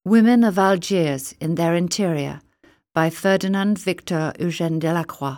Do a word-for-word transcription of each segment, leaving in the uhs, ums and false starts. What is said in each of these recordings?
Women of Algiers in Their Interior by Ferdinand Victor Eugène Delacroix.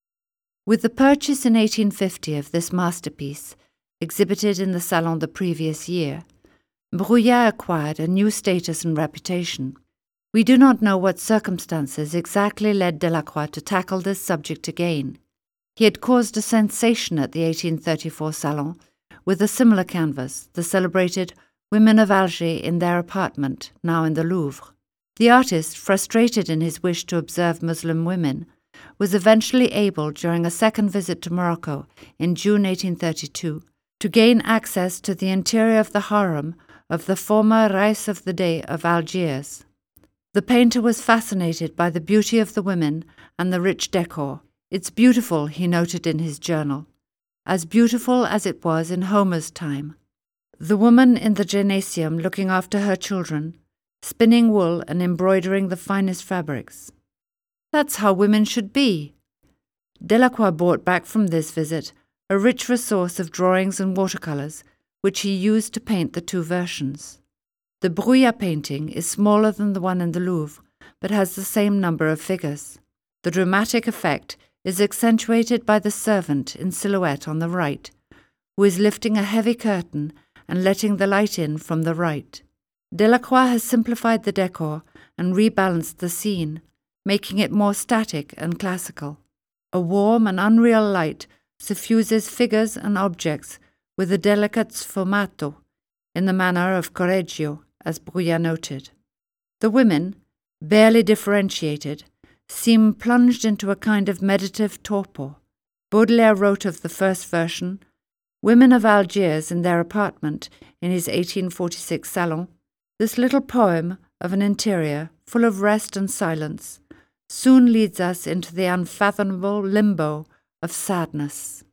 With the purchase in eighteen fifty of this masterpiece, exhibited in the Salon the previous year, Bruyère acquired a new status and reputation. We do not know what circumstances exactly led Delacroix to tackle this subject again. He had caused a sensation at the eighteen thirty-four Salon with a similar canvas, the celebrated Women of Alger in Their Apartment, now in the Louvre. The artist, frustrated in his wish to observe Muslim women, was eventually able, during a second visit to Morocco in June eighteen thirty-two, to gain access to the interior of the harem of the former Rais of the Dey of Algiers. The painter was fascinated by the beauty of the women and the rich decor. "It's beautiful," he noted in his journal, "as beautiful as it was in Homer's time. The woman in the gymnasium looking after her children, spinning wool and embroidering the finest fabrics. That's how women should be." Delacroix brought back from this visit a rich resource of drawings and watercolours, which he used to paint the two versions. The Bruyère painting is smaller than the one in the Louvre, but has the same number of figures. The dramatic effect is accentuated by the servant in silhouette on the right, who is lifting a heavy curtain and letting the light in from the right. Delacroix has simplified the decor and rebalanced the scene, making it more static and classical. A warm and unreal light suffuses figures and objects with a delicate sfumato, in the manner of Correggio, as Bruyère noted. The women, barely differentiated, seem plunged into a kind of meditative torpor. Baudelaire wrote of the first version, Women of Algiers in Their Apartment, in his eighteen forty-six Salon. This little poem of an interior full of rest and silence soon leads us into the unfathomable limbo of sadness.